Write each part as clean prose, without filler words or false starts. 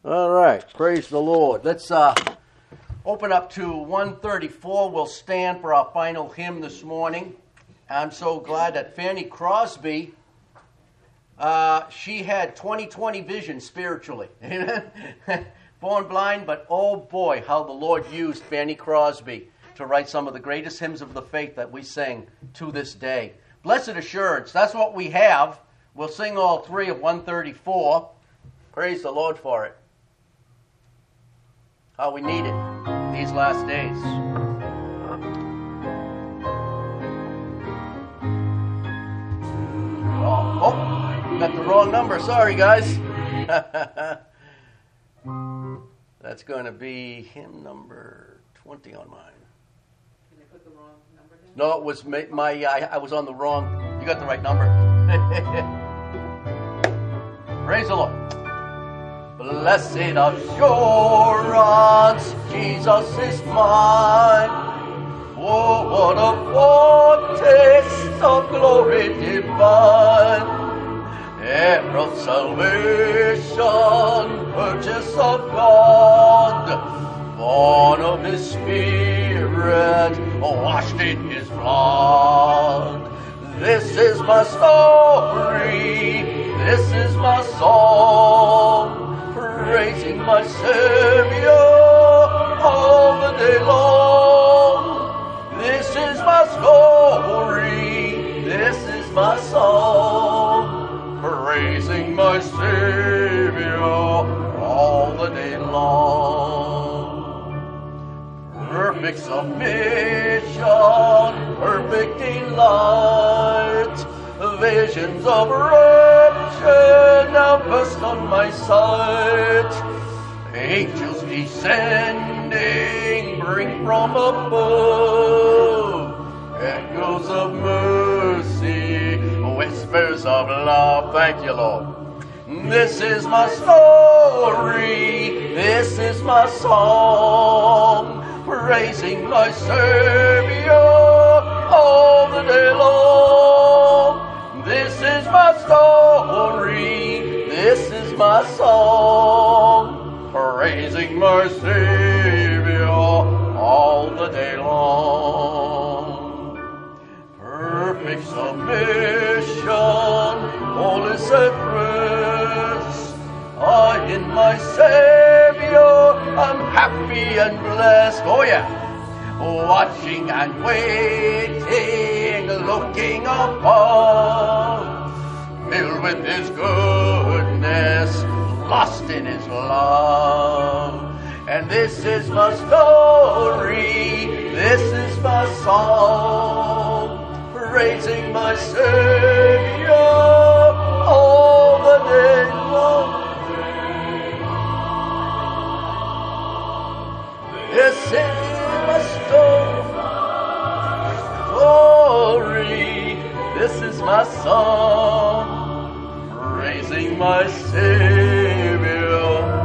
All right, praise the Lord. Let's open up to 134. We'll stand for our final hymn this morning. I'm so glad that Fanny Crosby, she had 20/20 vision spiritually. Born blind, but oh boy, how the Lord used Fanny Crosby to write some of the greatest hymns of the faith that we sing to this day. Blessed Assurance, that's what we have. We'll sing all three of 134. Praise the Lord for it. How we need it these last days. Oh, got the wrong number. Sorry, guys. That's going to be hymn number 20 on mine. Can I put the wrong number down? No, it was I was on the wrong. You got the right number. Praise the Lord. Blessed assurance, Jesus is mine. Oh, what a foretaste of glory divine. Heir of salvation, purchase of God, born of His Spirit, washed in His blood. This is my story, this is my song, praising my Savior all the day long. This is my story, this is my song, praising my Savior all the day long. Perfect submission, perfect delight, visions of rapture now burst on my sight. Angels descending bring from above echoes of mercy, whispers of love. Thank you, Lord. This is my story, this is my song, praising my Savior all the day long. This is my story, this is my song, praising my Savior all the day long. Perfect submission, all is at rest. I in my Savior, I'm happy and blessed. Oh yeah. Watching and waiting, looking above, filled with His goodness, lost in His love. And this is my story, this is my song, praising my Savior all the day long. This is my story, this is my song, praising my Savior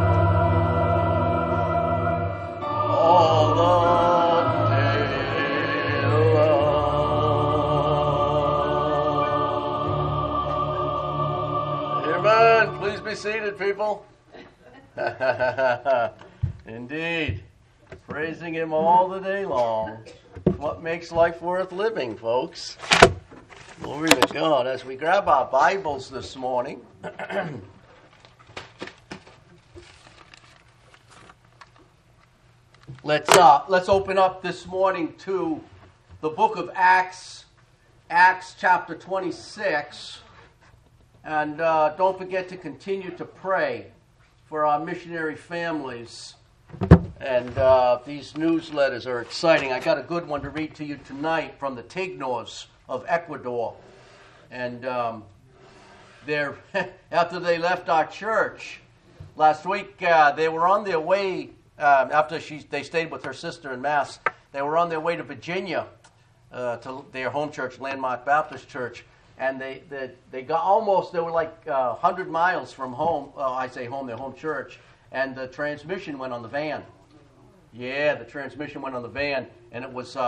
all the day long. Amen. Please be seated, people. Indeed. Praising Him all the day long. What makes life worth living, folks? Glory to God. As we grab our Bibles this morning, let's open up this morning to the book of Acts, Acts chapter 26, and don't forget to continue to pray for our missionary families. And these newsletters are exciting. I got a good one to read to you tonight from the Tignors of Ecuador. And they're after they left our church last week, they were on their way, after they stayed with her sister in Mass, they were on their way to Virginia, to their home church, Landmark Baptist Church. And they got almost, they were like 100 miles from home, I say home, their home church, and the transmission went on the van. Yeah, the transmission went on the van, and it was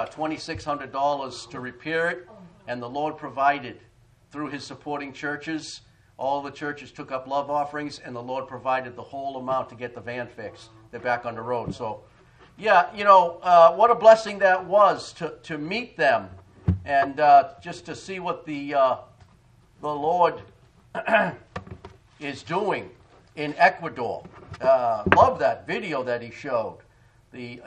$2,600 to repair it, and the Lord provided through His supporting churches All the churches took up love offerings, and the Lord provided the whole amount to get the van fixed. They're back on the road. So, yeah, what a blessing that was to meet them and just to see what the Lord is doing in Ecuador. Love that video that he showed. It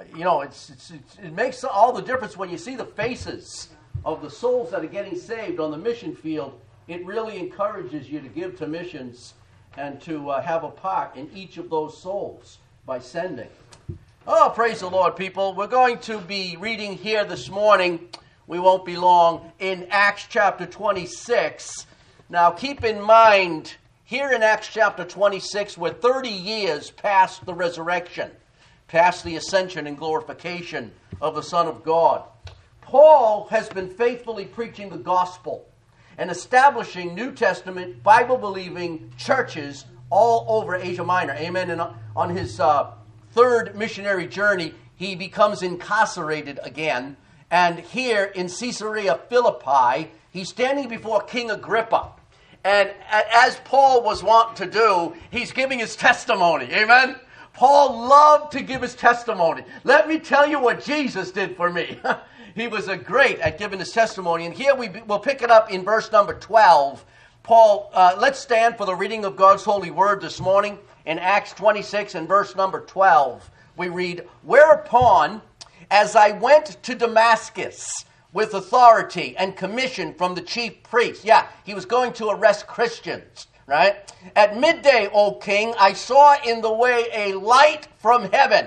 makes all the difference when you see the faces of the souls that are getting saved on the mission field. It really encourages you to give to missions and to have a part in each of those souls by sending. Oh, praise the Lord, people. We're going to be reading here this morning, we won't be long, in Acts chapter 26. Now, keep in mind, here in Acts chapter 26, we're 30 years past the resurrection, past the ascension and glorification of the Son of God. Paul has been faithfully preaching the gospel and establishing New Testament, Bible-believing churches all over Asia Minor. Amen. And on his third missionary journey, he becomes incarcerated again. And here in Caesarea Philippi, he's standing before King Agrippa. And as Paul was wont to do, he's giving his testimony. Amen. Paul loved to give his testimony. Let me tell you what Jesus did for me. He was great at giving his testimony. And here we'll pick it up in verse number 12. Paul, let's stand for the reading of God's holy word this morning. In Acts 26 and verse number 12, we read, "Whereupon, as I went to Damascus with authority and commission from the chief priest." Yeah, he was going to arrest Christians, right? "At midday, O king, I saw in the way a light from heaven,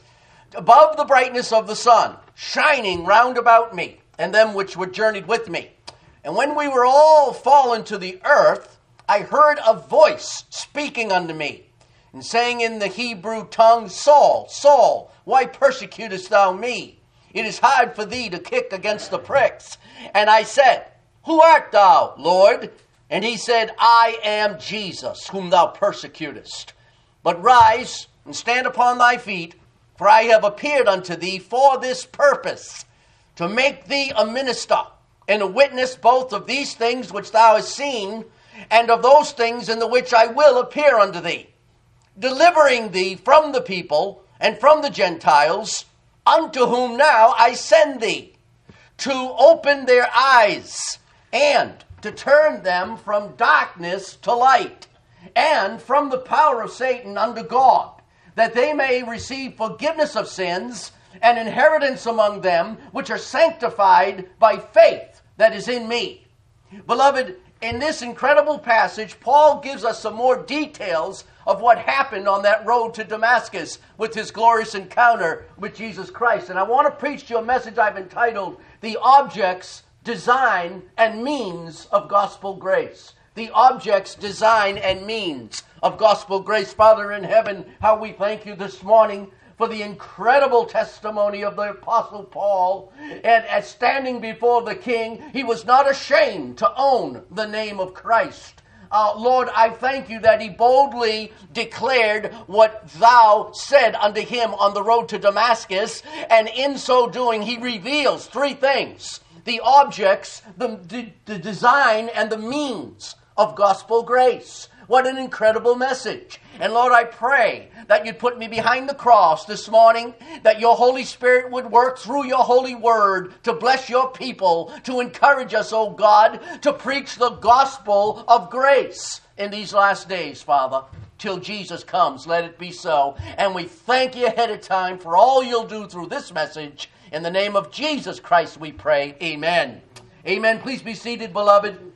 above the brightness of the sun, shining round about me, and them which were journeyed with me. And when we were all fallen to the earth, I heard a voice speaking unto me, and saying in the Hebrew tongue, Saul, Saul, why persecutest thou me? It is hard for thee to kick against the pricks. And I said, Who art thou, Lord? And he said, I am Jesus, whom thou persecutest. But rise and stand upon thy feet, for I have appeared unto thee for this purpose, to make thee a minister and a witness both of these things which thou hast seen, and of those things in the which I will appear unto thee, delivering thee from the people and from the Gentiles, unto whom now I send thee, to open their eyes, and to turn them from darkness to light, and from the power of Satan unto God, that they may receive forgiveness of sins and inheritance among them which are sanctified by faith that is in me." Beloved, in this incredible passage, Paul gives us some more details of what happened on that road to Damascus with his glorious encounter with Jesus Christ. And I want to preach to you a message I've entitled, The Objects, Design, and Means of Gospel Grace. The objects, design, and means of gospel grace. Father in heaven, how we thank you this morning for the incredible testimony of the Apostle Paul. And as standing before the king, he was not ashamed to own the name of Christ. Lord, I thank you that he boldly declared what thou said unto him on the road to Damascus. And in so doing, he reveals three things: the objects, the design, and the means of gospel grace. What an incredible message. And Lord, I pray that you'd put me behind the cross this morning, that your Holy Spirit would work through your holy word to bless your people, to encourage us, oh God, to preach the gospel of grace in these last days, Father, till Jesus comes. Let it be so. And we thank you ahead of time for all you'll do through this message. In the name of Jesus Christ we pray. Amen. Amen. Please be seated, beloved.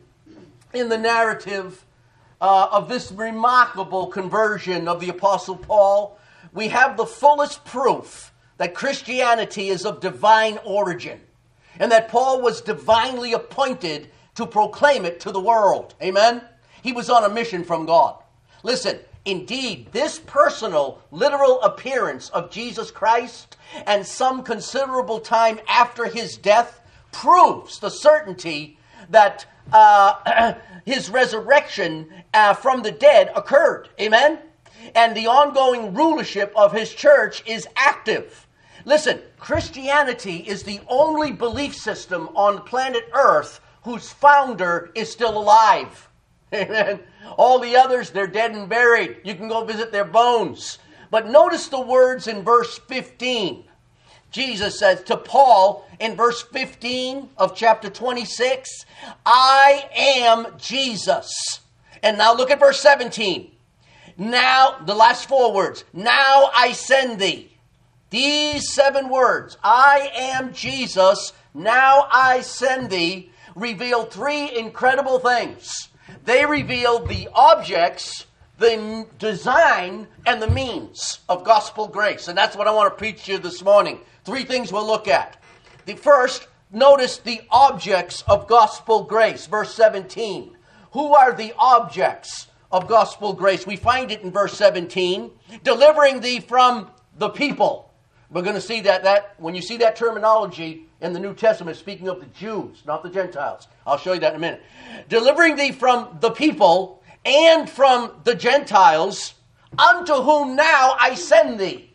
In the narrative of this remarkable conversion of the Apostle Paul, we have the fullest proof that Christianity is of divine origin and that Paul was divinely appointed to proclaim it to the world. Amen? He was on a mission from God. Listen, indeed, this personal, literal appearance of Jesus Christ and some considerable time after his death proves the certainty that his resurrection from the dead occurred. Amen? And the ongoing rulership of his church is active. Listen, Christianity is the only belief system on planet Earth whose founder is still alive. Amen. All the others, they're dead and buried. You can go visit their bones. But notice the words in verse 15. Jesus says to Paul in verse 15 of chapter 26, I am Jesus. And now look at verse 17. Now, the last 4 words, now I send thee. These 7 words, I am Jesus, now I send thee, reveal 3 incredible things. They reveal the objects, the design, and the means of gospel grace. And that's what I want to preach to you this morning. 3 things we'll look at. The first, notice the objects of gospel grace. Verse 17. Who are the objects of gospel grace? We find it in verse 17. Delivering thee from the people. We're going to see that when you see that terminology in the New Testament, speaking of the Jews, not the Gentiles. I'll show you that in a minute. Delivering thee from the people and from the Gentiles, unto whom now I send thee.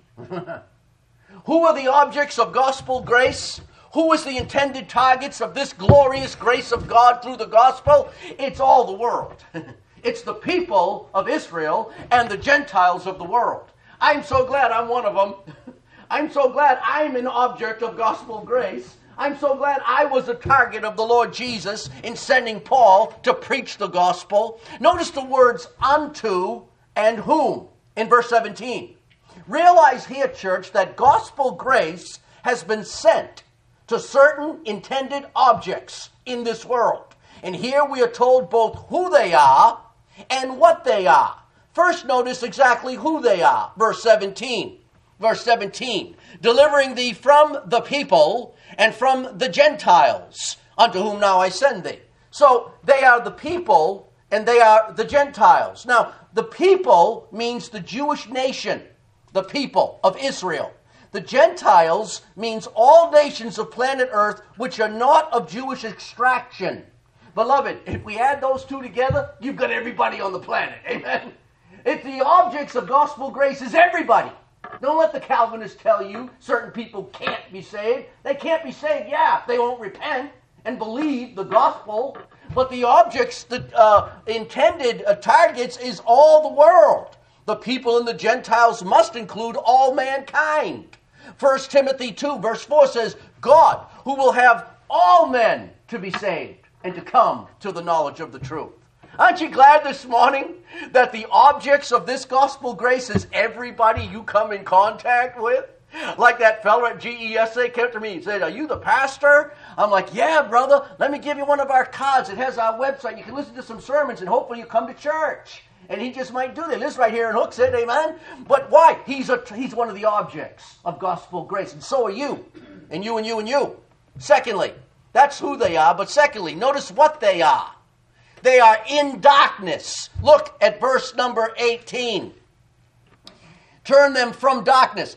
Who are the objects of gospel grace? Who is the intended targets of this glorious grace of God through the gospel? It's all the world. It's the people of Israel and the Gentiles of the world. I'm so glad I'm one of them. I'm so glad I'm an object of gospel grace. I'm so glad I was a target of the Lord Jesus in sending Paul to preach the gospel. Notice the words unto and whom in verse 17. Realize here, church, that gospel grace has been sent to certain intended objects in this world. And here we are told both who they are and what they are. First, notice exactly who they are. Verse 17. Verse 17, delivering thee from the people and from the Gentiles, unto whom now I send thee. So they are the people and they are the Gentiles. Now, the people means the Jewish nation, the people of Israel. The Gentiles means all nations of planet Earth which are not of Jewish extraction. Beloved, if we add those 2 together, you've got everybody on the planet. Amen? If the objects of gospel grace is everybody. Don't let the Calvinists tell you certain people can't be saved. They can't be saved, if they won't repent and believe the gospel. But the objects, the intended targets is all the world. The people and the Gentiles must include all mankind. 1 Timothy 2 verse 4 says, God, who will have all men to be saved and to come to the knowledge of the truth. Aren't you glad this morning that the objects of this gospel grace is everybody you come in contact with? Like that fellow at GESA came to me and said, are you the pastor? I'm like, yeah, brother. Let me give you one of our cards. It has our website. You can listen to some sermons and hopefully you come to church. And he just might do that. He lives right here in Hooksett, amen? But why? He's one of the objects of gospel grace. And so are you. And you and you and you. Secondly, that's who they are. But secondly, notice what they are. They are in darkness. Look at verse number 18. Turn them from darkness.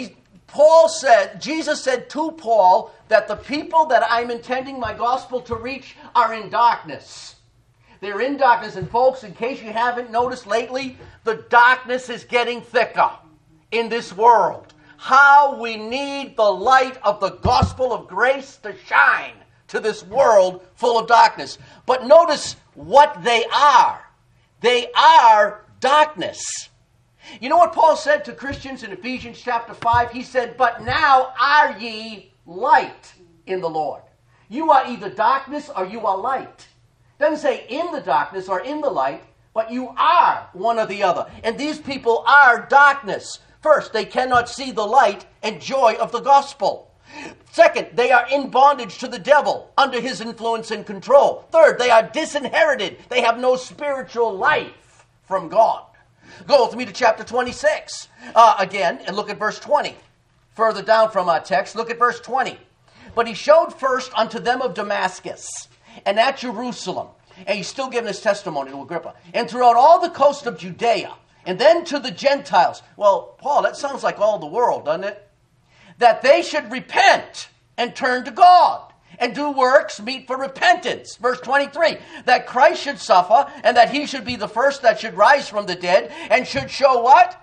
Jesus said to Paul that the people that I'm intending my gospel to reach are in darkness. They're in darkness. And folks, in case you haven't noticed lately, the darkness is getting thicker in this world. How we need the light of the gospel of grace to shine to this world full of darkness. But notice what they are. They are darkness. You know what Paul said to Christians in Ephesians chapter 5? He said, but now are ye light in the Lord. You are either darkness or you are light. It doesn't say in the darkness or in the light, but you are one or the other. And these people are darkness. First, they cannot see the light and joy of the gospel. Second, they are in bondage to the devil, under his influence and control. Third, they are disinherited. They have no spiritual life from God. Go with me to chapter 26 again and look at verse 20. Further down from our text, look at verse 20. But he showed first unto them of Damascus and at Jerusalem, and he's still giving his testimony to Agrippa, and throughout all the coast of Judea, and then to the Gentiles. Well, Paul, that sounds like all the world, doesn't it? That they should repent and turn to God and do works meet for repentance. Verse 23, that Christ should suffer and that he should be the first that should rise from the dead and should show what?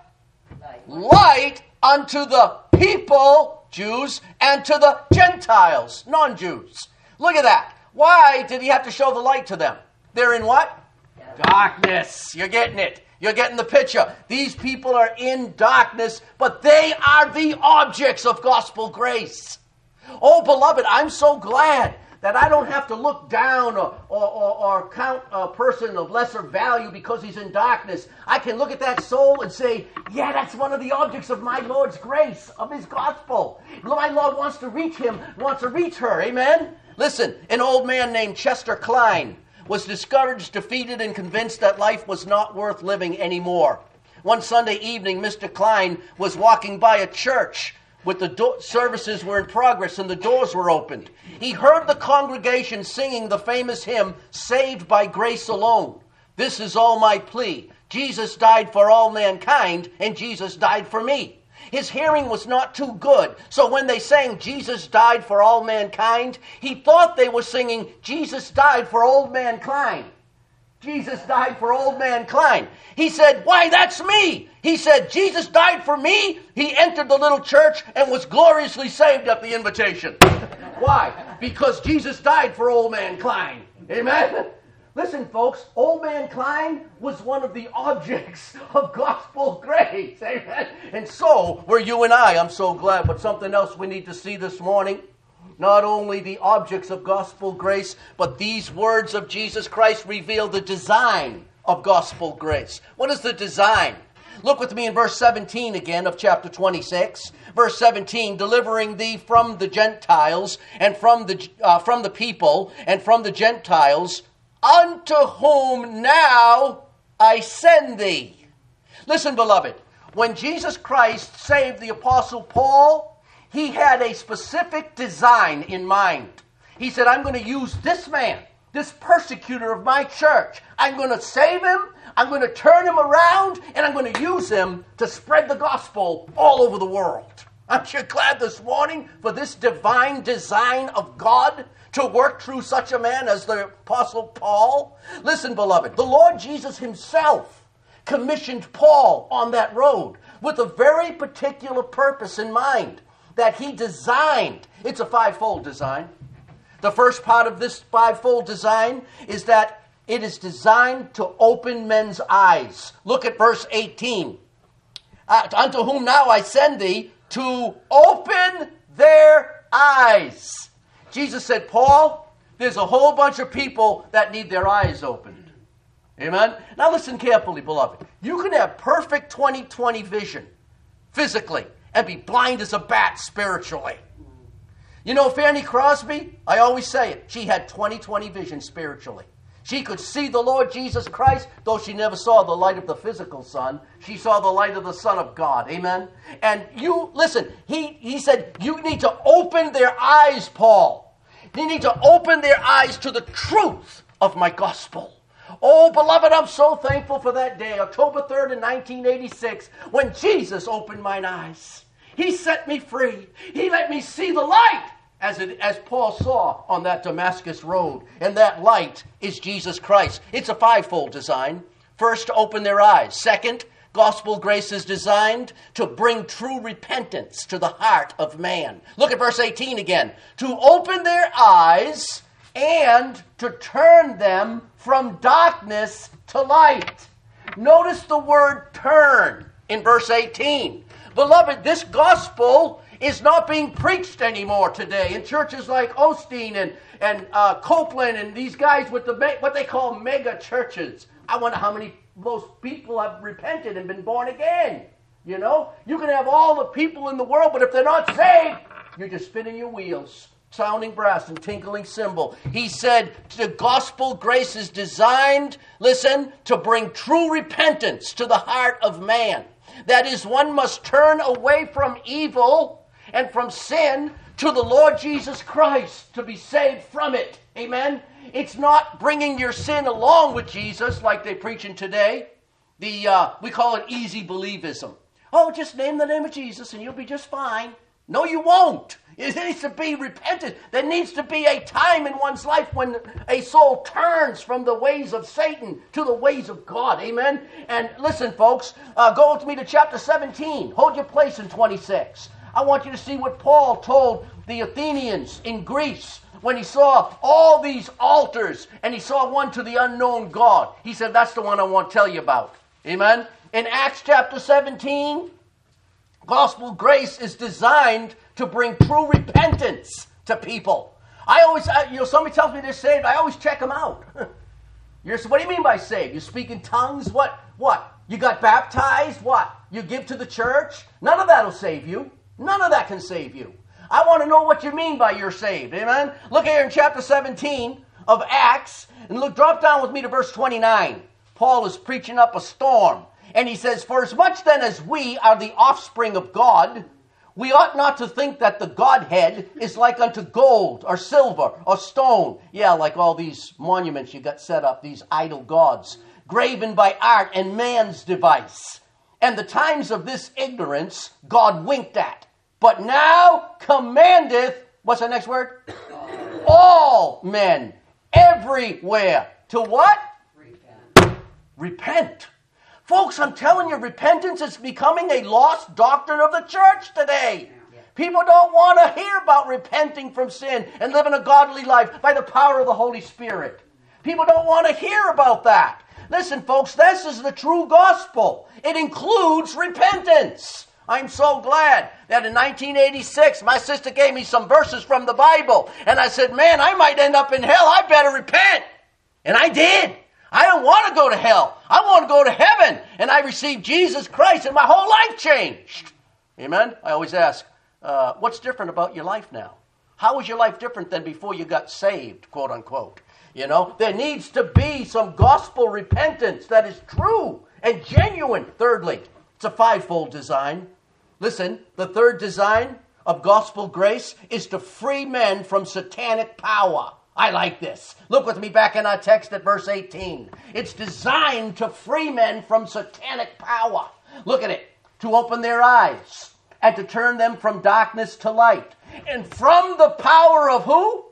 Light unto the people, Jews, and to the Gentiles, non-Jews. Look at that. Why did he have to show the light to them? They're in what? Darkness. You're getting it. You're getting the picture. These people are in darkness, but they are the objects of gospel grace. Oh, beloved, I'm so glad that I don't have to look down or count a person of lesser value because he's in darkness. I can look at that soul and say, yeah, that's one of the objects of my Lord's grace, of his gospel. My Lord wants to reach him, wants to reach her. Amen? Listen, an old man named Chester Klein was discouraged, defeated, and convinced that life was not worth living anymore. One Sunday evening, Mr. Klein was walking by a church with the services were in progress and the doors were opened. He heard the congregation singing the famous hymn, Saved by Grace Alone. This is all my plea. Jesus died for all mankind, and Jesus died for me. His hearing was not too good, so when they sang Jesus died for all mankind, he thought they were singing Jesus died for old man Klein. Jesus died for old man Klein. He said, why, that's me. He said, Jesus died for me. He entered the little church and was gloriously saved at the invitation. Why? Because Jesus died for old man Klein. Amen? Listen, folks, old man Klein was one of the objects of gospel grace. Amen? And so were you and I. I'm so glad. But something else we need to see this morning. Not only the objects of gospel grace, but these words of Jesus Christ reveal the design of gospel grace. What is the design? Look with me in verse 17 again of chapter 26. Verse 17, delivering thee from the Gentiles and from the people and from the Gentiles, unto whom now I send thee. Listen, beloved, when Jesus Christ saved the Apostle Paul, he had a specific design in mind. He said, I'm going to use this man, this persecutor of my church. I'm going to save him, I'm going to turn him around, and I'm going to use him to spread the gospel all over the world. Aren't you glad this morning for this divine design of God to work through such a man as the Apostle Paul? Listen, beloved, the Lord Jesus himself commissioned Paul on that road with a very particular purpose in mind that he designed. It's a fivefold design. The first part of this fivefold design is that it is designed to open men's eyes. Look at verse 18. Unto whom now I send thee, to open their eyes. Jesus said, Paul, there's a whole bunch of people that need their eyes opened. Amen? Now listen carefully, beloved. You can have perfect 20/20 vision physically and be blind as a bat spiritually. You know Fanny Crosby? I always say it. She had 20/20 vision spiritually. She could see the Lord Jesus Christ, though she never saw the light of the physical sun. She saw the light of the Son of God. Amen? And you, listen, he said, you need to open their eyes, Paul. You need to open their eyes to the truth of my gospel. Oh, beloved, I'm so thankful for that day, October 3rd in 1986, when Jesus opened mine eyes. He set me free. He let me see the light, as Paul saw on that Damascus road. And that light is Jesus Christ. It's a fivefold design. First, to open their eyes. Second, gospel grace is designed to bring true repentance to the heart of man. Look at verse 18 again. To open their eyes and to turn them from darkness to light. Notice the word turn in verse 18. Beloved, this gospel is not being preached anymore today in churches like Osteen and Copeland and these guys with what they call mega churches. I wonder how many most people have repented and been born again. You know, you can have all the people in the world, but if they're not saved, you're just spinning your wheels, sounding brass and tinkling cymbal. He said the gospel grace is designed, listen, to bring true repentance to the heart of man. That is, one must turn away from evil and from sin to the Lord Jesus Christ to be saved from it. Amen? It's not bringing your sin along with Jesus like they're preaching today. We call it easy believism. Oh, just name the name of Jesus and you'll be just fine. No, you won't. It needs to be repented. There needs to be a time in one's life when a soul turns from the ways of Satan to the ways of God. Amen? And listen, folks, go with me to chapter 17. Hold your place in 26. I want you to see what Paul told the Athenians in Greece when he saw all these altars and he saw one to the unknown God. He said, that's the one I want to tell you about. Amen? In Acts chapter 17, gospel grace is designed to bring true repentance to people. Somebody tells me they're saved, I always check them out. What do you mean by saved? You speak in tongues? What? You got baptized? What? You give to the church? None of that will save you. None of that can save you. I want to know what you mean by you're saved. Amen? Look here in chapter 17 of Acts, and drop down with me to verse 29. Paul is preaching up a storm, and he says, for as much then as we are the offspring of God, we ought not to think that the Godhead is like unto gold or silver or stone. Yeah, like all these monuments you got set up, these idol gods, graven by art and man's device. And the times of this ignorance God winked at, but now commandeth, what's the next word? All men, everywhere. To what? Repent. Folks, I'm telling you, repentance is becoming a lost doctrine of the church today. People don't want to hear about repenting from sin and living a godly life by the power of the Holy Spirit. People don't want to hear about that. Listen, folks, this is the true gospel. It includes repentance. I'm so glad that in 1986, my sister gave me some verses from the Bible. And I said, man, I might end up in hell. I better repent. And I did. I don't want to go to hell. I want to go to heaven. And I received Jesus Christ and my whole life changed. Amen? I always ask, what's different about your life now? How is your life different than before you got saved, quote unquote? You know, there needs to be some gospel repentance that is true and genuine. Thirdly, it's a fivefold design. Listen, the third design of gospel grace is to free men from satanic power. I like this. Look with me back in our text at verse 18. It's designed to free men from satanic power. Look at it. To open their eyes and to turn them from darkness to light. And from the power of who?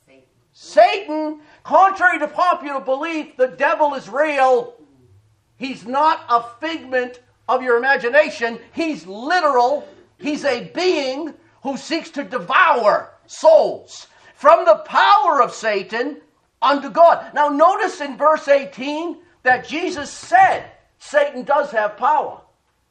Satan. Contrary to popular belief, the devil is real. He's not a figment of your imagination. He's literal. He's a being who seeks to devour souls. From the power of Satan unto God. Now notice in verse 18 that Jesus said Satan does have power.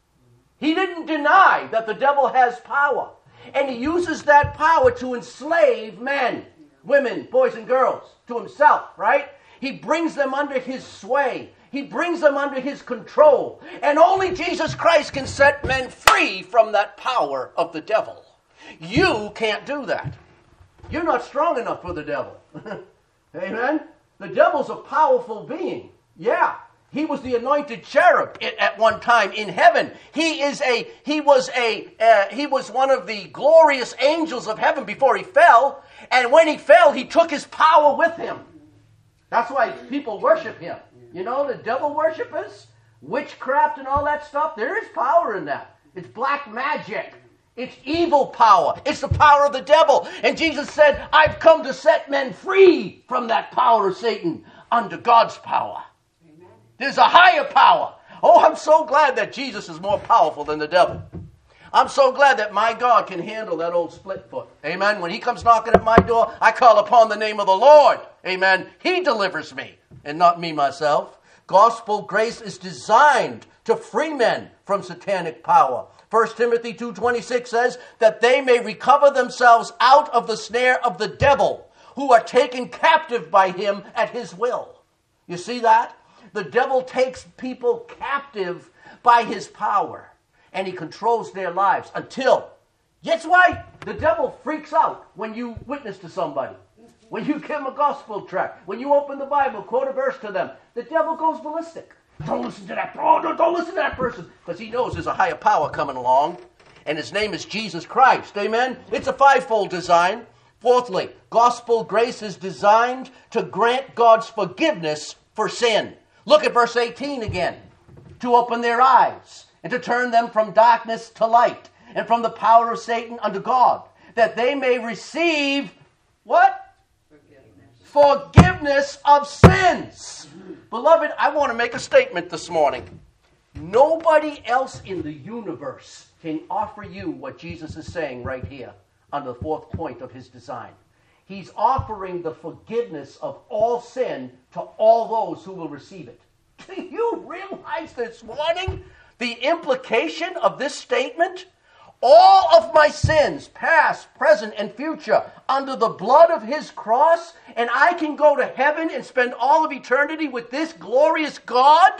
He didn't deny that the devil has power. And he uses that power to enslave men, women, boys and girls to himself, right? He brings them under his sway. He brings them under his control. And only Jesus Christ can set men free from that power of the devil. You can't do that. You're not strong enough for the devil. Amen? The devil's a powerful being. Yeah. He was the anointed cherub at one time in heaven. He was one of the glorious angels of heaven before he fell. And when he fell, he took his power with him. That's why people worship him. You know, the devil worshippers, witchcraft and all that stuff, there is power in that. It's black magic. It's evil power. It's the power of the devil. And Jesus said, I've come to set men free from that power of Satan under God's power. Amen. There's a higher power. Oh, I'm so glad that Jesus is more powerful than the devil. I'm so glad that my God can handle that old split foot. Amen. When he comes knocking at my door, I call upon the name of the Lord. Amen. He delivers me and not me myself. Gospel grace is designed to free men from satanic power. 1 Timothy 2:26 says that they may recover themselves out of the snare of the devil, who are taken captive by him at his will. You see that? The devil takes people captive by his power, and he controls their lives until, that's why the devil freaks out when you witness to somebody. When you give them a gospel tract, when you open the Bible, quote a verse to them, the devil goes ballistic. Don't listen to that. Oh, don't listen to that person. Because he knows there's a higher power coming along. And his name is Jesus Christ. Amen? It's a fivefold design. Fourthly, gospel grace is designed to grant God's forgiveness for sin. Look at verse 18 again. To open their eyes and to turn them from darkness to light and from the power of Satan unto God, that they may receive what? Forgiveness of sins. Beloved, I want to make a statement this morning. Nobody else in the universe can offer you what Jesus is saying right here under the fourth point of his design. He's offering the forgiveness of all sin to all those who will receive it. Do you realize this morning the implication of this statement? All of my sins, past, present, and future, under the blood of his cross, and I can go to heaven and spend all of eternity with this glorious God?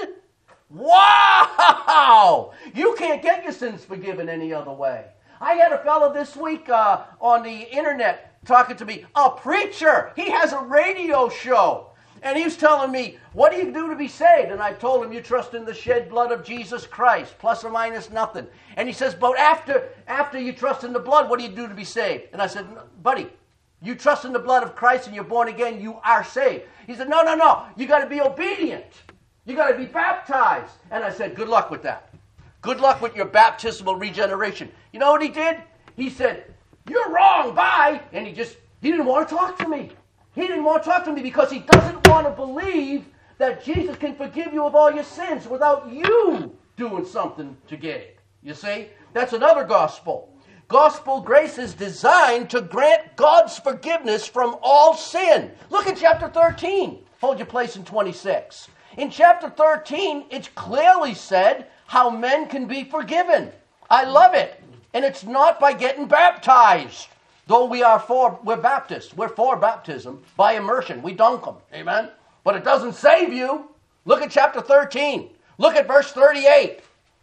Wow! You can't get your sins forgiven any other way. I had a fellow this week on the internet talking to me, a preacher. He has a radio show. And he was telling me, what do you do to be saved? And I told him, you trust in the shed blood of Jesus Christ, plus or minus nothing. And he says, but after you trust in the blood, what do you do to be saved? And I said, buddy, you trust in the blood of Christ and you're born again, you are saved. He said, no, you got to be obedient. You got to be baptized. And I said, good luck with that. Good luck with your baptismal regeneration. You know what he did? He said, you're wrong, bye. And he didn't want to talk to me. He didn't want to talk to me because he doesn't want to believe that Jesus can forgive you of all your sins without you doing something to get it. You see? That's another gospel. Gospel grace is designed to grant God's forgiveness from all sin. Look at chapter 13. Hold your place in 26. In chapter 13, it's clearly said how men can be forgiven. I love it. And it's not by getting baptized. Though we're Baptists. We're for baptism by immersion. We dunk them. Amen? But it doesn't save you. Look at chapter 13. Look at verse 38.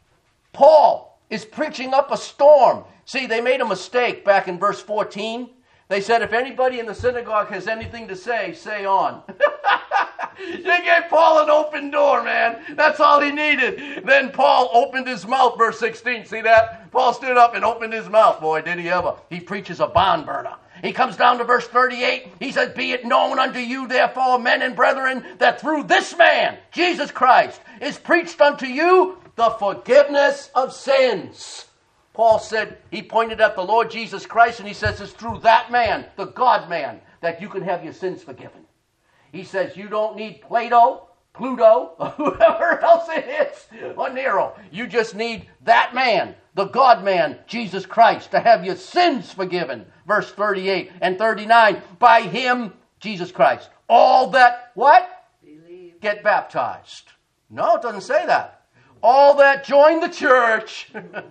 Paul is preaching up a storm. See, they made a mistake back in verse 14. They said, if anybody in the synagogue has anything to say, say on. They gave Paul an open door, man. That's all he needed. Then Paul opened his mouth, verse 16. See that? Paul stood up and opened his mouth. Boy, did he ever. He preaches a barn burner. He comes down to verse 38. He says, be it known unto you, therefore, men and brethren, that through this man, Jesus Christ, is preached unto you the forgiveness of sins. Paul said, he pointed at the Lord Jesus Christ, and he says, it's through that man, the God-man, that you can have your sins forgiven. He says, you don't need Plato, Pluto, or whoever else it is, or Nero. You just need that man, the God-man, Jesus Christ, to have your sins forgiven. Verse 38 and 39, by him, Jesus Christ, all that, what? Believe. Get baptized. No, it doesn't say that. All that join the church.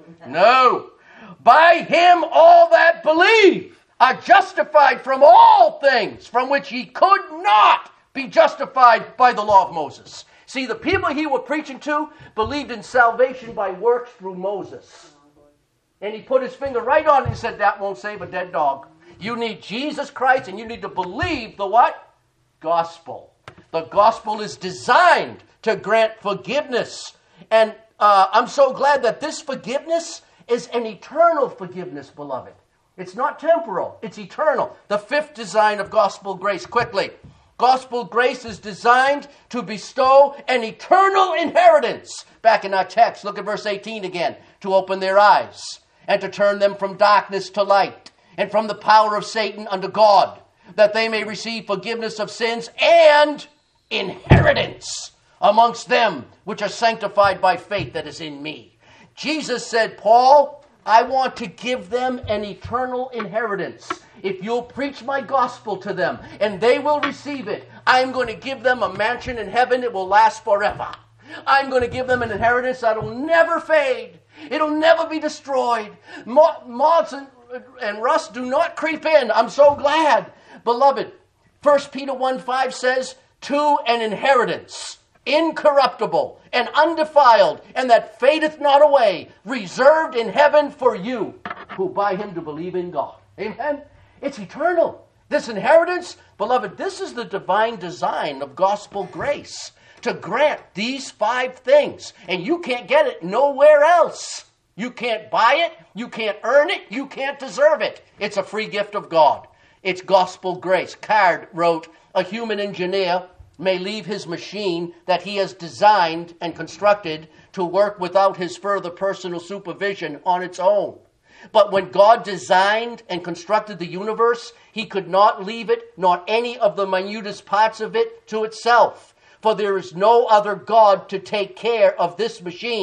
No. By him, all that believe are justified from all things from which ye could not be justified by the law of Moses. See, the people he was preaching to believed in salvation by works through Moses. And he put his finger right on it and said, that won't save a dead dog. You need Jesus Christ and you need to believe the what? Gospel. The gospel is designed to grant forgiveness. And I'm so glad that this forgiveness is an eternal forgiveness, beloved. It's not temporal. It's eternal. The fifth design of gospel grace, quickly. Gospel grace is designed to bestow an eternal inheritance. Back in our text, look at verse 18 again. To open their eyes and to turn them from darkness to light and from the power of Satan unto God, that they may receive forgiveness of sins and inheritance amongst them which are sanctified by faith that is in me. Jesus said, Paul, I want to give them an eternal inheritance. If you'll preach my gospel to them and they will receive it, I'm going to give them a mansion in heaven that will last forever. I'm going to give them an inheritance that will never fade. It'll never be destroyed. Moths and rust do not creep in. I'm so glad. Beloved, 1 Peter 1:5 says, to an inheritance, incorruptible and undefiled, and that fadeth not away, reserved in heaven for you, who by him do believe in God. Amen? It's eternal. This inheritance, beloved, this is the divine design of gospel grace, to grant these 5 things. And you can't get it nowhere else. You can't buy it. You can't earn it. You can't deserve it. It's a free gift of God. It's gospel grace. Card wrote, a human engineer may leave his machine that he has designed and constructed to work without his further personal supervision on its own. But when God designed and constructed the universe, he could not leave it, nor any of the minutest parts of it, to itself. For there is no other God to take care of this machine.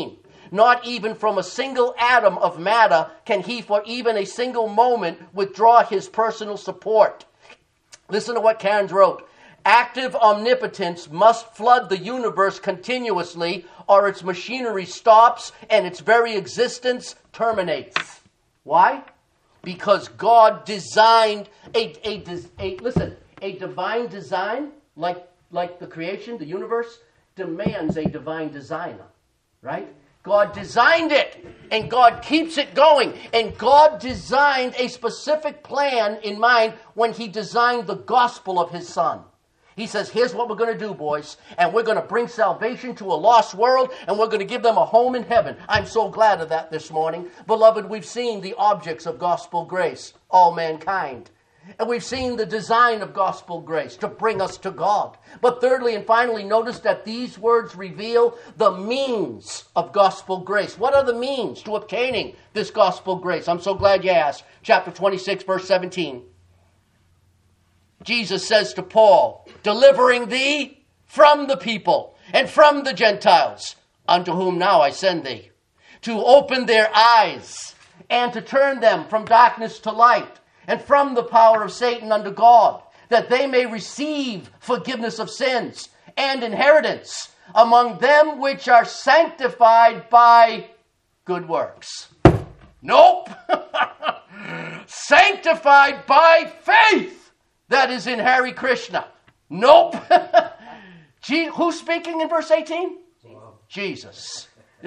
Not even from a single atom of matter can he for even a single moment withdraw his personal support. Listen to what Cairns wrote. Active omnipotence must flood the universe continuously, or its machinery stops and its very existence terminates. Why? Because God designed a divine design, like the creation, the universe, demands a divine designer, right? God designed it, and God keeps it going. And God designed a specific plan in mind when he designed the gospel of his Son. He says, here's what we're going to do, boys, and we're going to bring salvation to a lost world, and we're going to give them a home in heaven. I'm so glad of that this morning. Beloved, we've seen the objects of gospel grace, all mankind. And we've seen the design of gospel grace to bring us to God. But thirdly and finally, notice that these words reveal the means of gospel grace. What are the means to obtaining this gospel grace? I'm so glad you asked. Chapter 26, verse 17. Jesus says to Paul, delivering thee from the people and from the Gentiles, unto whom now I send thee, to open their eyes and to turn them from darkness to light, and from the power of Satan unto God, that they may receive forgiveness of sins and inheritance among them which are sanctified by good works. Nope. Sanctified by faith that is in Hare Krishna. Nope. Who's speaking in verse 18? Jesus.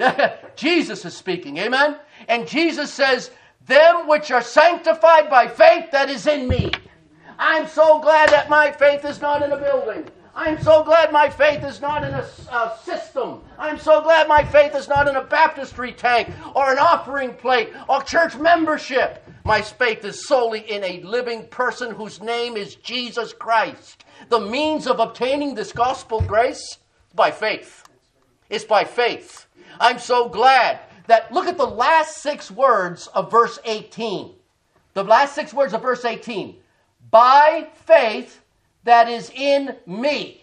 Jesus is speaking. Amen? And Jesus says, them which are sanctified by faith that is in me. I'm so glad that my faith is not in a building. I'm so glad my faith is not in a system. I'm so glad my faith is not in a baptistry tank or an offering plate or church membership. My faith is solely in a living person whose name is Jesus Christ. The means of obtaining this gospel grace? By faith. It's by faith. I'm so glad that, look at the last 6 words of verse 18. The last 6 words of verse 18. By faith that is in me.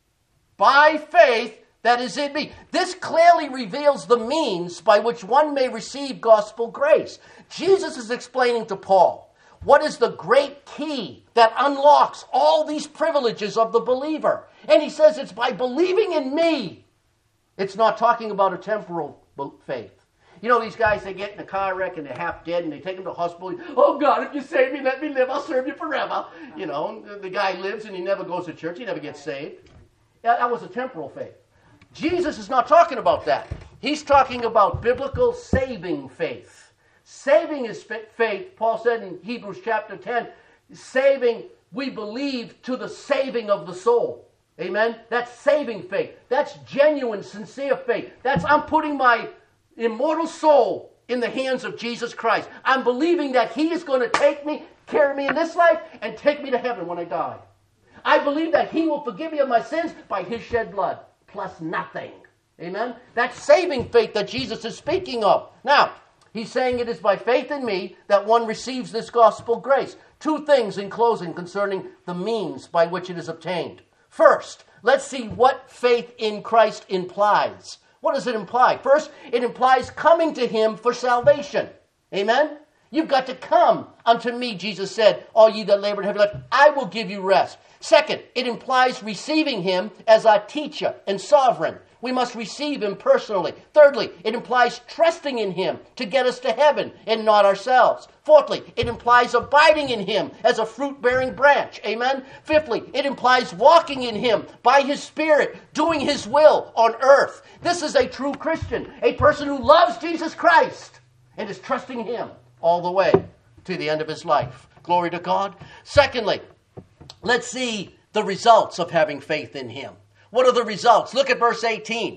By faith that is in me. This clearly reveals the means by which one may receive gospel grace. Jesus is explaining to Paul what is the great key that unlocks all these privileges of the believer. And he says it's by believing in me. It's not talking about a temporal faith. You know, these guys, they get in a car wreck and they're half dead and they take them to the hospital. Oh, God, if you save me, let me live. I'll serve you forever. You know, the guy lives and he never goes to church. He never gets saved. That was a temporal faith. Jesus is not talking about that. He's talking about biblical saving faith. Saving is faith, Paul said in Hebrews chapter 10, saving, we believe to the saving of the soul. Amen? That's saving faith. That's genuine, sincere faith. That's, I'm putting my immortal soul in the hands of Jesus Christ. I'm believing that he is going to take me, carry me in this life, and take me to heaven when I die. I believe that he will forgive me of my sins by his shed blood, plus nothing. Amen? That's saving faith that Jesus is speaking of. Now, he's saying it is by faith in me that one receives this gospel grace. 2 things in closing concerning the means by which it is obtained. First, let's see what faith in Christ implies. What does it imply? First, it implies coming to him for salvation. Amen? You've got to come unto me, Jesus said, all ye that labor and heavy lift, I will give you rest. Second, it implies receiving him as our teacher and sovereign. We must receive him personally. Thirdly, it implies trusting in him to get us to heaven and not ourselves. Fourthly, it implies abiding in him as a fruit-bearing branch. Amen? Fifthly, it implies walking in him by his Spirit, doing his will on earth. This is a true Christian, a person who loves Jesus Christ and is trusting him all the way to the end of his life. Glory to God. Secondly, let's see the results of having faith in him. What are the results? Look at verse 18.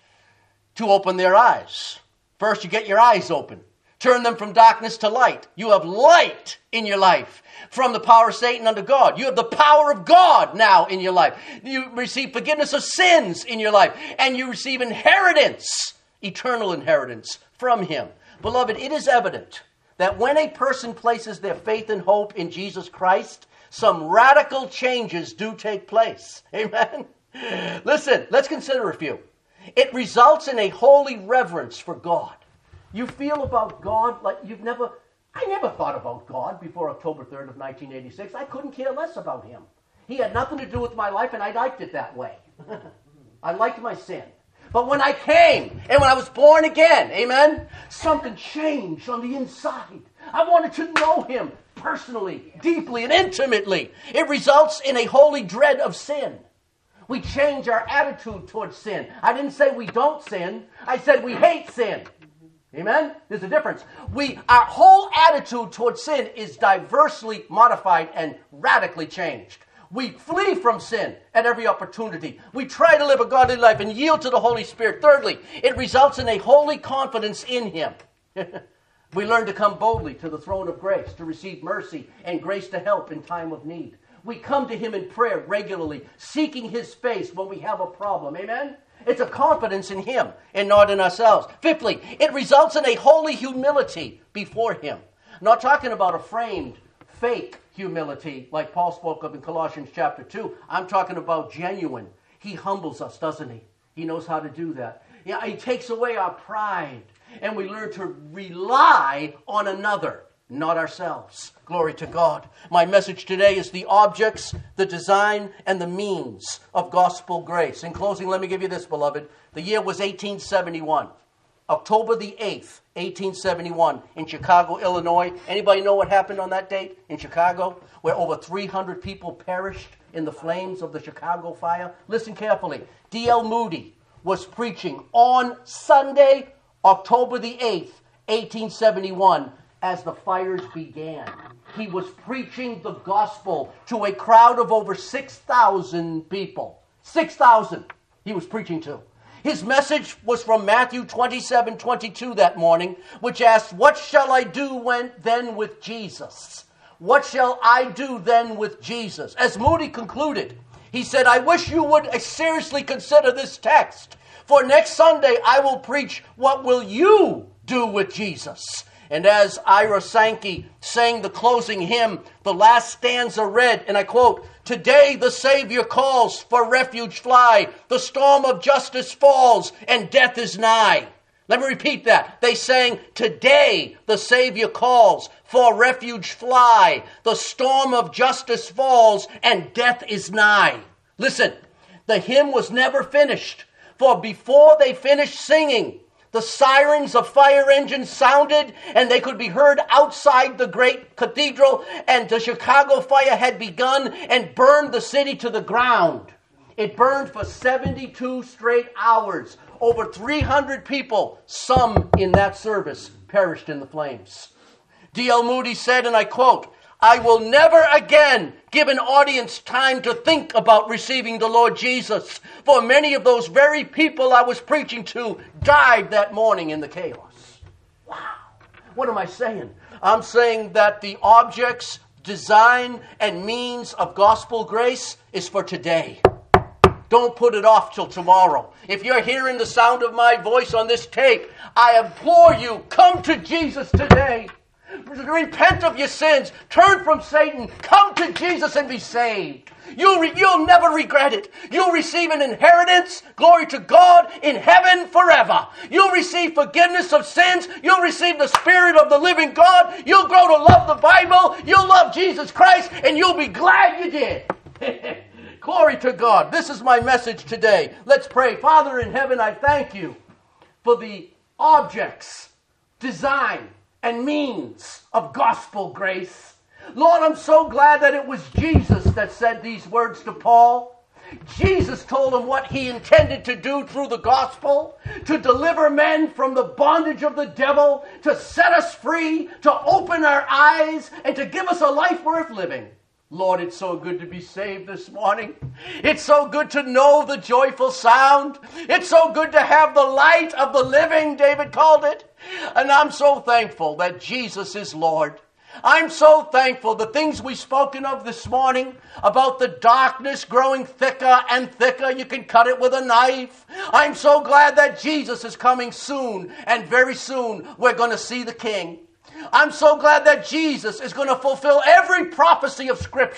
To open their eyes. First, you get your eyes open. Turn them from darkness to light. You have light in your life. From the power of Satan unto God. You have the power of God now in your life. You receive forgiveness of sins in your life. And you receive inheritance, eternal inheritance from him. Beloved, it is evident that when a person places their faith and hope in Jesus Christ, some radical changes do take place. Amen? Listen, let's consider a few. It results in a holy reverence for God. You feel about God like I never thought about God before October 3rd of 1986. I couldn't care less about him. He had nothing to do with my life, and I liked it that way. I liked my sin. But when I came, and when I was born again, amen, something changed on the inside. I wanted to know him personally, deeply, and intimately. It results in a holy dread of sin. We change our attitude towards sin. I didn't say we don't sin. I said we hate sin. Amen? There's a difference. Our whole attitude towards sin is diversely modified and radically changed. We flee from sin at every opportunity. We try to live a godly life and yield to the Holy Spirit. Thirdly, it results in a holy confidence in him. We learn to come boldly to the throne of grace to receive mercy and grace to help in time of need. We come to him in prayer regularly, seeking his face when we have a problem. Amen? It's a confidence in him and not in ourselves. Fifthly, it results in a holy humility before him. I'm not talking about a framed, fake humility like Paul spoke of in Colossians chapter 2. I'm talking about genuine. He humbles us, doesn't he? He knows how to do that. Yeah, he takes away our pride, and we learn to rely on another, not ourselves. Glory to God. My message today is the objects, the design, and the means of gospel grace. In closing, let me give you this, beloved. The year was 1871. October the 8th, 1871, in Chicago, Illinois. Anybody know what happened on that date in Chicago, where over 300 people perished in the flames of the Chicago fire? Listen carefully. D.L. Moody was preaching on Sunday, October the 8th, 1871, as the fires began. He was preaching the gospel to a crowd of over 6,000 people. 6,000 he was preaching to. His message was from Matthew 27:22 that morning, which asked, "What shall I do then with Jesus? What shall I do then with Jesus?" As Moody concluded, he said, "I wish you would seriously consider this text. For next Sunday I will preach, what will you do with Jesus?" And as Ira Sankey sang the closing hymn, the last stanza read, and I quote, "Today the Savior calls, for refuge fly. The storm of justice falls, and death is nigh." Let me repeat that. They sang, "Today the Savior calls, for refuge fly. The storm of justice falls, and death is nigh." Listen, the hymn was never finished, for before they finished singing, the sirens of fire engines sounded, and they could be heard outside the great cathedral, and the Chicago fire had begun and burned the city to the ground. It burned for 72 straight hours. Over 300 people, some in that service, perished in the flames. D.L. Moody said, and I quote, "I will never again give an audience time to think about receiving the Lord Jesus, for many of those very people I was preaching to died that morning in the chaos." Wow. What am I saying? I'm saying that the objects, design, and means of gospel grace is for today. Don't put it off till tomorrow. If you're hearing the sound of my voice on this tape, I implore you, come to Jesus today. Repent of your sins. Turn from Satan. Come to Jesus and be saved. You'll never regret it. You'll receive an inheritance, glory to God, in heaven forever. You'll receive forgiveness of sins. You'll receive the Spirit of the living God. You'll grow to love the Bible. You'll love Jesus Christ, and you'll be glad you did. Glory to God. This is my message today. Let's pray. Father in heaven, I thank you for the objects, design, and means of gospel grace. Lord, I'm so glad that it was Jesus that said these words to Paul. Jesus told him what he intended to do through the gospel, to deliver men from the bondage of the devil, to set us free, to open our eyes, and to give us a life worth living. Lord, it's so good to be saved this morning. It's so good to know the joyful sound. It's so good to have the light of the living, David called it. And I'm so thankful that Jesus is Lord. I'm so thankful the things we've spoken of this morning about the darkness growing thicker and thicker. You can cut it with a knife. I'm so glad that Jesus is coming soon, and very soon we're going to see the King. I'm so glad that Jesus is going to fulfill every prophecy of Scripture.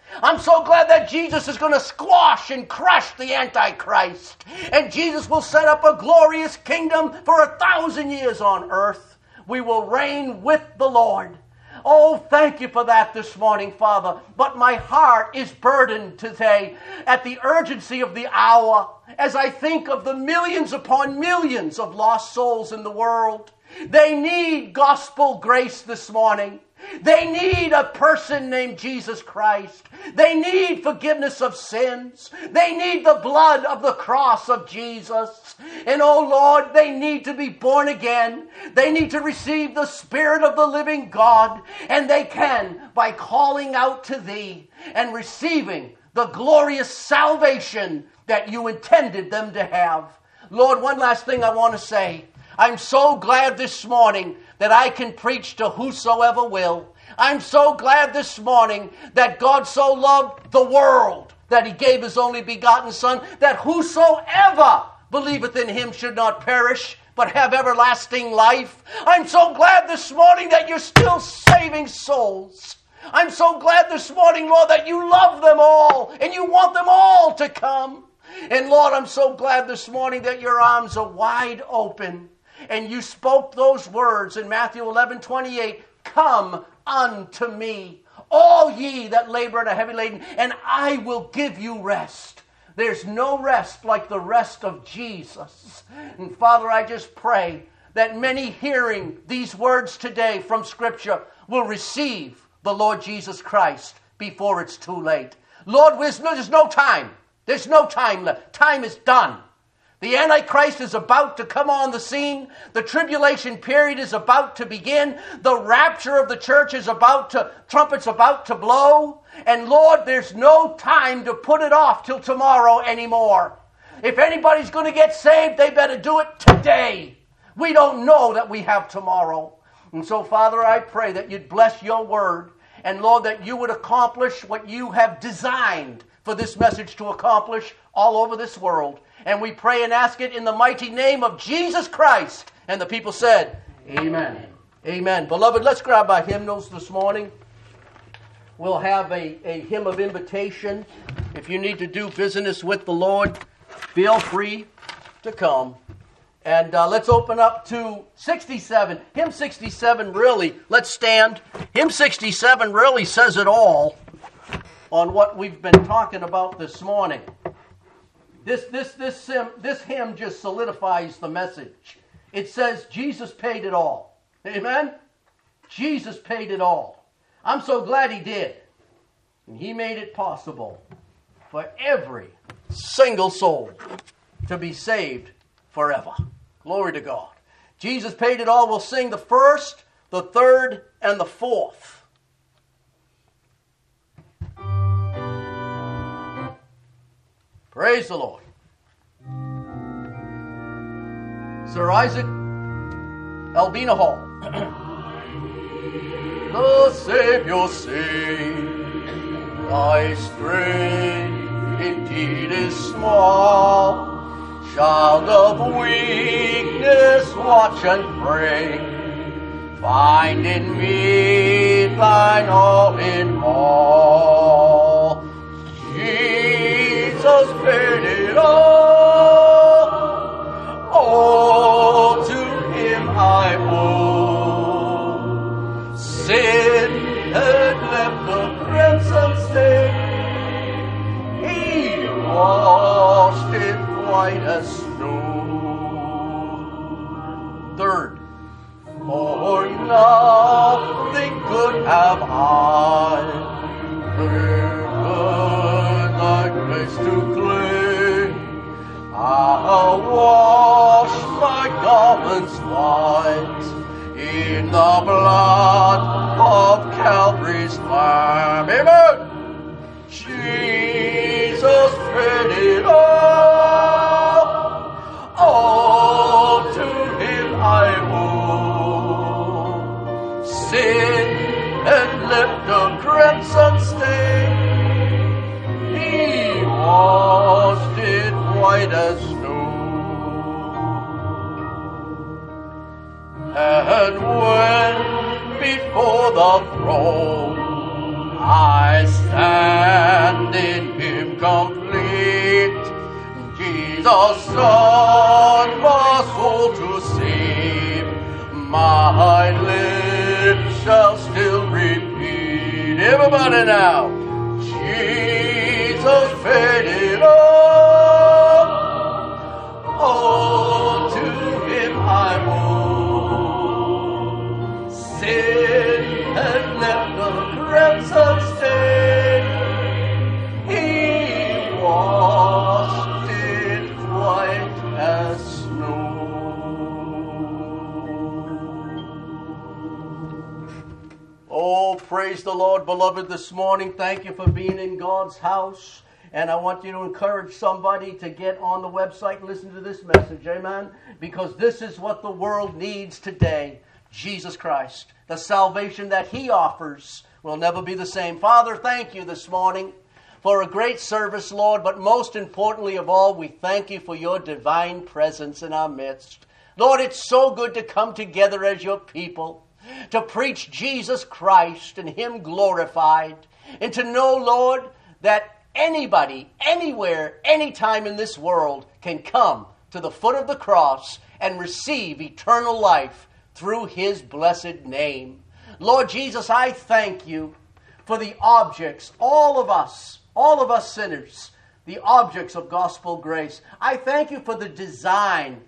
I'm so glad that Jesus is going to squash and crush the Antichrist. And Jesus will set up a glorious kingdom for 1,000 years on earth. We will reign with the Lord. Oh, thank you for that this morning, Father. But my heart is burdened today at the urgency of the hour as I think of the millions upon millions of lost souls in the world. They need gospel grace this morning. They need a person named Jesus Christ. They need forgiveness of sins. They need the blood of the cross of Jesus. And oh Lord, they need to be born again. They need to receive the Spirit of the living God. And they can by calling out to Thee and receiving the glorious salvation that You intended them to have. Lord, one last thing I want to say. I'm so glad this morning that I can preach to whosoever will. I'm so glad this morning that God so loved the world that He gave His only begotten Son, that whosoever believeth in Him should not perish, but have everlasting life. I'm so glad this morning that You're still saving souls. I'm so glad this morning, Lord, that You love them all and You want them all to come. And Lord, I'm so glad this morning that Your arms are wide open. And You spoke those words in Matthew 11:28, "Come unto me, all ye that labor and are heavy laden, and I will give you rest." There's no rest like the rest of Jesus. And Father, I just pray that many hearing these words today from Scripture will receive the Lord Jesus Christ before it's too late. Lord, there's no time. There's no time left. Time is done. The Antichrist is about to come on the scene. The tribulation period is about to begin. The rapture of the church is trumpet's about to blow. And Lord, there's no time to put it off till tomorrow anymore. If anybody's going to get saved, they better do it today. We don't know that we have tomorrow. And so, Father, I pray that You'd bless Your word. And Lord, that You would accomplish what You have designed for this message to accomplish all over this world. And we pray and ask it in the mighty name of Jesus Christ. And the people said, Amen. Amen. Beloved, let's grab our hymnals this morning. We'll have a hymn of invitation. If you need to do business with the Lord, feel free to come. And let's open up to 67. Hymn 67 really, let's stand. Hymn 67 really says it all on what we've been talking about this morning. This hymn just solidifies the message. It says Jesus paid it all. Amen? Jesus paid it all. I'm so glad He did. And He made it possible for every single soul to be saved forever. Glory to God. Jesus paid it all. We'll sing the first, the third, and the fourth. Praise the Lord. Sir Isaac Albina Hall. The Savior saved, thy strength indeed is small. Child of weakness, watch and pray. Find in me thine all in all. Jesus paid it all. All to Him I owe. Sin had left the crimson stain. He washed it white as snow. Third, for nothing could have I earned thy grace to claim. I'll wash my garments white in the blood of Calvary's Lamb. Amen. Jesus paid it all to Him I owe. Sin and left the crimson stain. He washed it white as snow. And when before the throne I I stand in Him complete. Jesus' Son, my soul to save. My lips shall still repeat. Everybody now. Jesus paid it all. Oh, to Him I owe. Sin had left a crimson stain. He washed it white as snow. Oh, praise the Lord, beloved, this morning. Thank you for being in God's house. And I want you to encourage somebody to get on the website and listen to this message, amen? Because this is what the world needs today. Jesus Christ. The salvation that He offers will never be the same. Father, thank you this morning for a great service, Lord. But most importantly of all, we thank you for your divine presence in our midst. Lord, it's so good to come together as your people, to preach Jesus Christ and Him glorified, and to know, Lord, that anybody, anywhere, anytime in this world can come to the foot of the cross and receive eternal life through His blessed name. Lord Jesus, I thank you for the objects, all of us sinners, the objects of gospel grace. I thank you for the design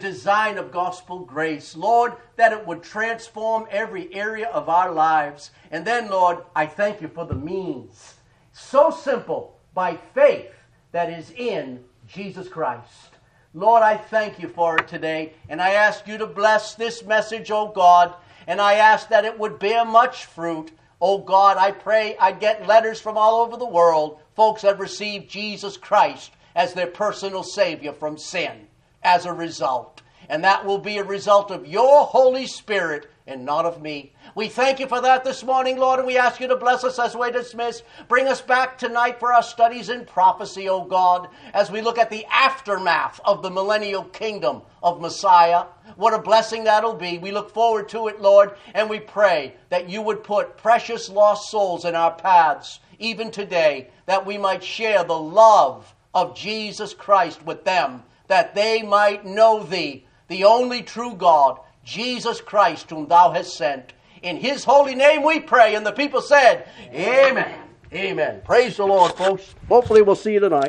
of gospel grace, Lord, that it would transform every area of our lives. And then, Lord, I thank you for the means. So simple, by faith that is in Jesus Christ. Lord, I thank you for it today, and I ask you to bless this message, oh God, and I ask that it would bear much fruit. Oh God, I pray I get letters from all over the world. Folks have received Jesus Christ as their personal Savior from sin as a result. And that will be a result of your Holy Spirit and not of me. We thank you for that this morning, Lord, and we ask you to bless us as we dismiss. Bring us back tonight for our studies in prophecy, O God, as we look at the aftermath of the millennial kingdom of Messiah. What a blessing that'll be. We look forward to it, Lord, and we pray that you would put precious lost souls in our paths, even today, that we might share the love of Jesus Christ with them, that they might know thee, the only true God, Jesus Christ, whom thou hast sent. In His holy name we pray. And the people said, Amen. Amen. Praise the Lord, folks. Hopefully we'll see you tonight.